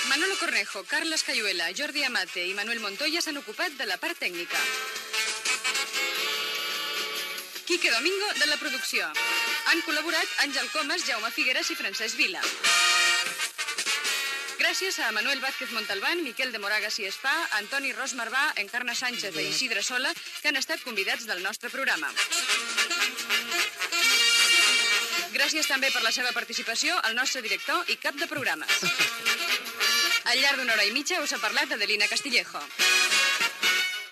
Manolo Cornejo, Carles Cayuela, Jordi Amate i Manuel Montoya s'han ocupat de la part tècnica. Quique Domingo, de la producció. Han col·laborat Àngel Comas, Jaume Figueres i Francesc Vila. Gràcies a Manuel Vázquez Montalbán, Miquel de Moragas i Espà, Antoni Ros Marbà, Encarna Sánchez i Isidre Sola, que han estat convidats del nostre programa. Gràcies també per la seva participació al nostre director i cap de programes. Al llarg d'una hora i mitja us ha parlat Adelina Castillejo.